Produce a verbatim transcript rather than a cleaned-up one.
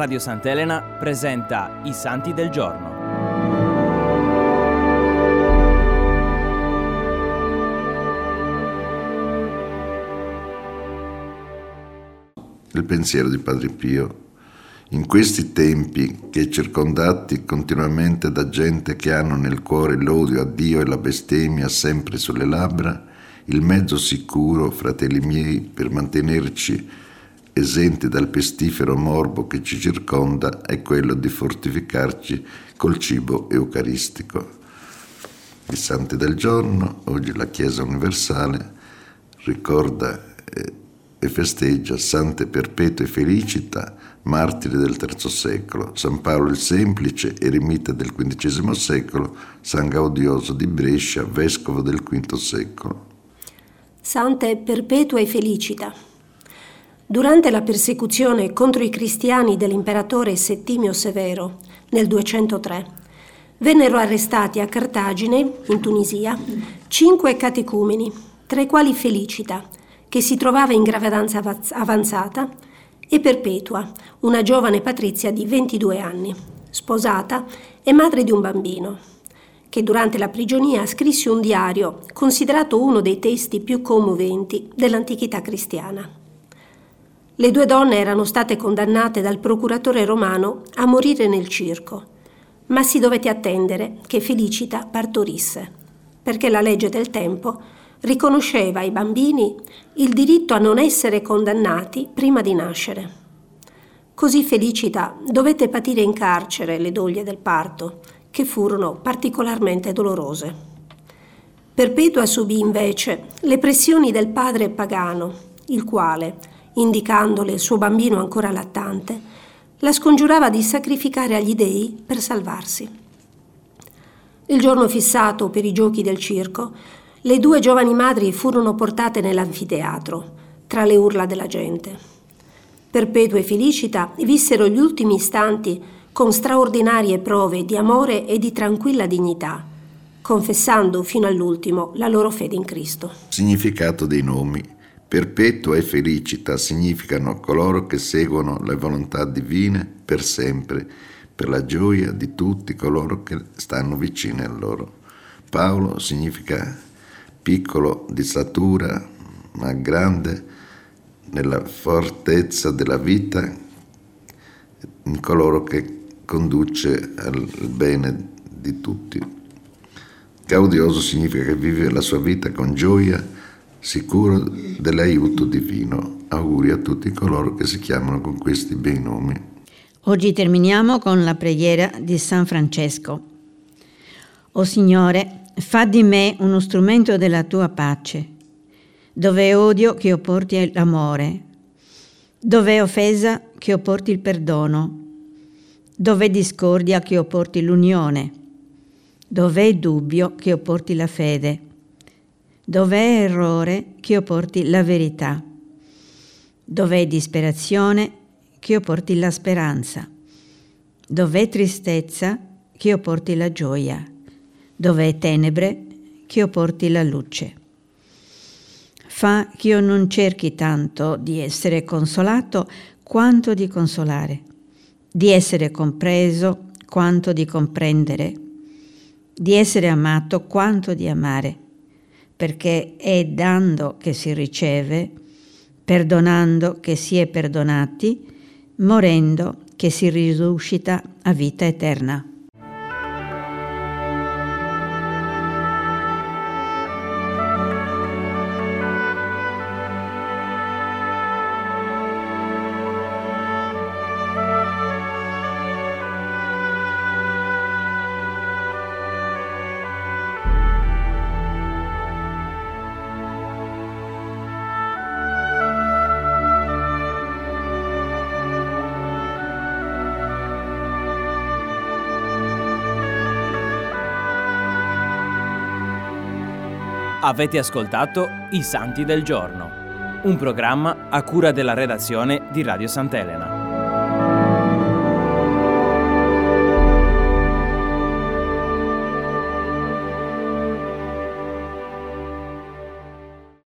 Radio Sant'Elena presenta I Santi del Giorno. Il pensiero di Padre Pio. In questi tempi, che circondati continuamente da gente che hanno nel cuore l'odio a Dio e la bestemmia sempre sulle labbra, il mezzo sicuro, fratelli miei, per mantenerci esenti dal pestifero morbo che ci circonda è quello di fortificarci col cibo eucaristico. I Santi del Giorno, oggi la Chiesa Universale ricorda e festeggia Sante Perpetua e Felicita, martiri del terzo secolo, San Paolo il Semplice, eremita del quindicesimo secolo, San Gaudioso di Brescia, vescovo del quinto secolo. Sante Perpetua e Felicita. Durante la persecuzione contro i cristiani dell'imperatore Settimio Severo nel duecentotre, vennero arrestati a Cartagine, in Tunisia, cinque catecumeni, tra i quali Felicita, che si trovava in gravedanza avanzata, e Perpetua, una giovane patrizia di ventidue anni, sposata e madre di un bambino, che durante la prigionia scrisse un diario considerato uno dei testi più commoventi dell'antichità cristiana. Le due donne erano state condannate dal procuratore romano a morire nel circo, ma si dovette attendere che Felicita partorisse, perché la legge del tempo riconosceva ai bambini il diritto a non essere condannati prima di nascere. Così Felicita dovette patire in carcere le doglie del parto, che furono particolarmente dolorose. Perpetua subì invece le pressioni del padre pagano, il quale, indicandole il suo bambino ancora lattante, la scongiurava di sacrificare agli dei per salvarsi. Il giorno fissato per i giochi del circo, le due giovani madri furono portate nell'anfiteatro, tra le urla della gente. Perpetua e Felicita vissero gli ultimi istanti con straordinarie prove di amore e di tranquilla dignità, confessando fino all'ultimo la loro fede in Cristo. Significato dei nomi. Perpetua e Felicita significano coloro che seguono le volontà divine per sempre, per la gioia di tutti coloro che stanno vicini a loro. Paolo significa piccolo di statura, ma grande nella fortezza della vita, in coloro che conduce al bene di tutti. Gaudioso significa che vive la sua vita con gioia, sicuro dell'aiuto divino. Auguri a tutti coloro che si chiamano con questi bei nomi. Oggi terminiamo con la preghiera di San Francesco. O Signore, fa di me uno strumento della tua pace, dove è odio che io porti l'amore, dove è offesa che io porti il perdono, dove è discordia che io porti l'unione, dove è dubbio che io porti la fede, dove è errore che io porti la verità, dove è disperazione che io porti la speranza, dove è tristezza che io porti la gioia, dove è tenebre che io porti la luce. Fa che io non cerchi tanto di essere consolato quanto di consolare, di essere compreso quanto di comprendere, di essere amato quanto di amare, perché è dando che si riceve, perdonando che si è perdonati, morendo che si risuscita a vita eterna. Avete ascoltato I Santi del Giorno, un programma a cura della redazione di Radio Sant'Elena.